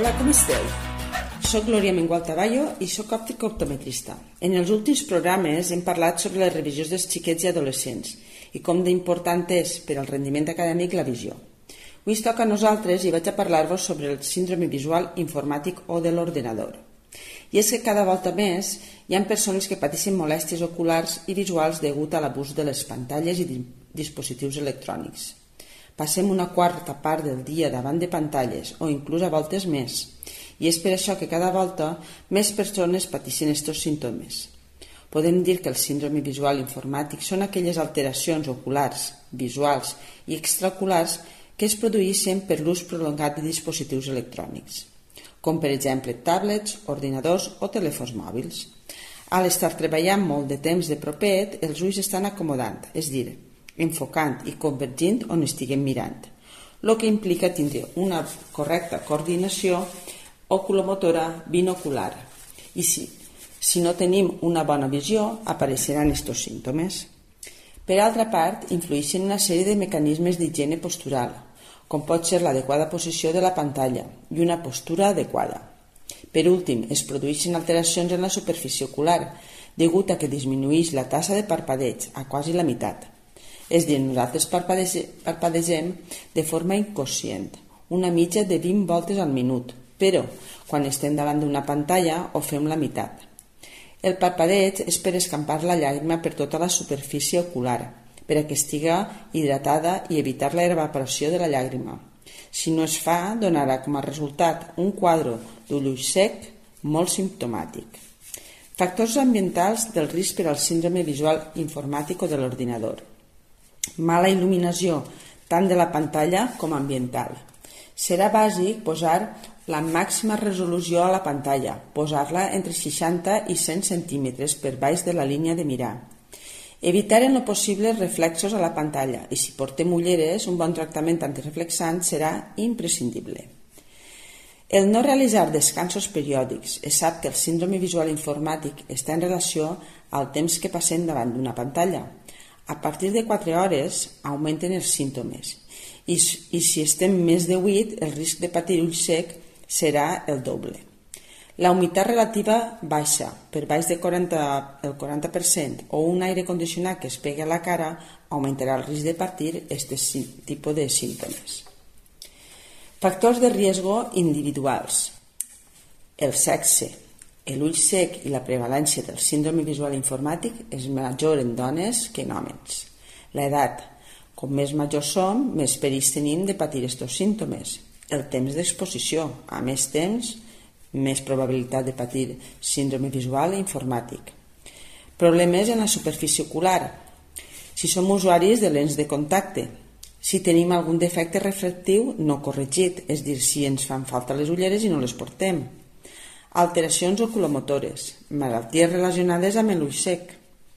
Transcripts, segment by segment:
Hola, com esteu? Soc Glòria Mengual Taballo i soc òptic optometrista. En els últims programes hem parlat sobre les revisions dels xiquets i adolescents i com d'important és per al rendiment acadèmic la visió. Avui es toca a nosaltres i vaig a parlar-vos sobre el síndrome visual informàtic o de l'ordinador. I és que cada volta més hi ha persones que pateixen molèsties oculars i visuals degut a l'abús de les pantalles i dispositius electrònics. Passem una quarta part del dia davant de pantalles o inclús a voltes més, i és per això que cada volta més persones pateixen aquests símptomes. Podem dir que el síndrome visual informàtic són aquelles alteracions oculars, visuals i extraoculars que es produeixen per l'ús prolongat de dispositius electrònics, com per exemple tablets, ordinadors o telèfons mòbils. Al estar treballant molt de temps de propet, els ulls estan acomodant, és dir, enfocant i convergint on estiguem mirant, el que implica tindre una correcta coordinació oculomotora binocular. I si no tenim una bona visió, apareixeran aquests símptomes. Per altra part, influeixen una sèrie de mecanismes d'higiene postural, com pot ser l'adequada posició de la pantalla i una postura adequada. Per últim, es produeixen alteracions en la superfície ocular, degut a que disminueix la tassa de parpadeig a quasi la meitat. És dir, nosaltres parpadegem de forma inconscient, una mitja de 20 voltes al minut, però quan estem davant d'una pantalla ho fem la meitat. El parpadeig és per escampar la llàgrima per tota la superfície ocular, per a que estiga hidratada i evitar la evaporació de la llàgrima. Si no es fa, donarà com a resultat un quadre d'ull sec molt simptomàtic. Factors ambientals del risc per al síndrome visual informàtic o de l'ordinador. Mala il·luminació, tant de la pantalla com ambiental. Serà bàsic posar la màxima resolució a la pantalla, posar-la entre 60 i 100 centímetres per baix de la línia de mirar. Evitar en lo possible reflexos a la pantalla i si portem ulleres, un bon tractament antireflexant serà imprescindible. El no realitzar descansos periòdics. Es sap que el síndrome visual informàtic està en relació al temps que passem davant d'una pantalla. A partir de 4 hores augmenten els símptomes i si estem més de 8 el risc de patir ull sec serà el doble. La humitat relativa baixa, per baix de el 40% o un aire condicionat que es pegui a la cara augmentarà el risc de patir aquest tipus de símptomes. Factors de riesgo individuals. El sexe. L'ull sec i la prevalència del síndrome visual informàtic és major en dones que en homes. L'edat. Com més majors som, més perills tenim de patir aquests símptomes. El temps d'exposició. A més temps, més probabilitat de patir síndrome visual informàtic. Problemes en la superfície ocular. Si som usuaris de lents de contacte. Si tenim algun defecte refractiu no corregit, és dir, si ens fan falta les ulleres i no les portem. Alteracions oculomotores, malalties relacionades amb l'ull sec.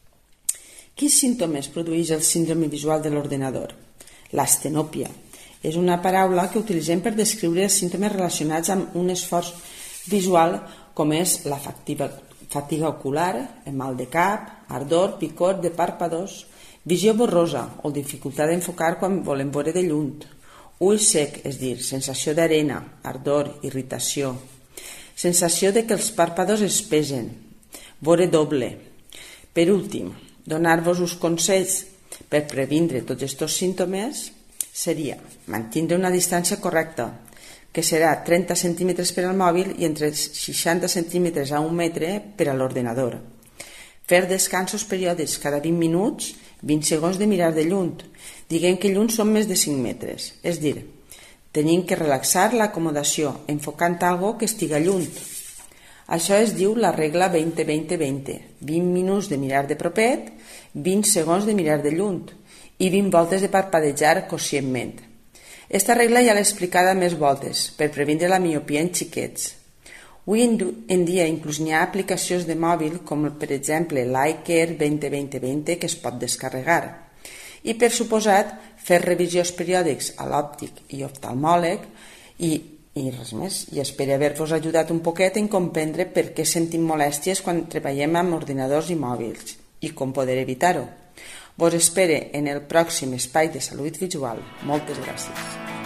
Quins símptomes produeix el síndrome visual de l'ordinador? L'astenòpia. És una paraula que utilitzem per descriure els símptomes relacionats amb un esforç visual com és la fatiga ocular, el mal de cap, ardor, picor de pàrpados, visió borrosa o dificultat d'enfocar quan volem veure de lluny, ull sec, és dir, sensació d'arena, ardor, irritació, sensació de que els pàrpados es pesen, veure doble. Per últim, donar-vos uns consells per previndre tots aquests símptomes seria mantenir una distància correcta, que serà 30 centímetres per al mòbil i entre 60 centímetres a 1 metre per a l'ordinador. Fer descansos periòdics cada 20 minuts, 20 segons de mirar de lluny. Diguem que lluny són més de 5 metres, és dir, tenim que relaxar l'acomodació, enfocant algo que estiga lluny. Això es diu la regla 20-20-20. 20 minuts de mirar de propet, 20 segons de mirar de lluny i 20 voltes de parpadejar conscientment. Esta regla ja l'he explicada més voltes, per previndre la miopia en xiquets. Avui en dia inclús n'hi ha aplicacions de mòbil com per exemple l'iCare 20-20-20 que es pot descarregar. I per suposat, fer revisions periòdics a l'òptic i oftalmòleg i res més. I espero haver-vos ajudat un poquet en comprendre per què sentim molèsties quan treballem amb ordinadors i mòbils i com poder evitar-ho. Vos espere en el pròxim espai de salut visual. Moltes gràcies.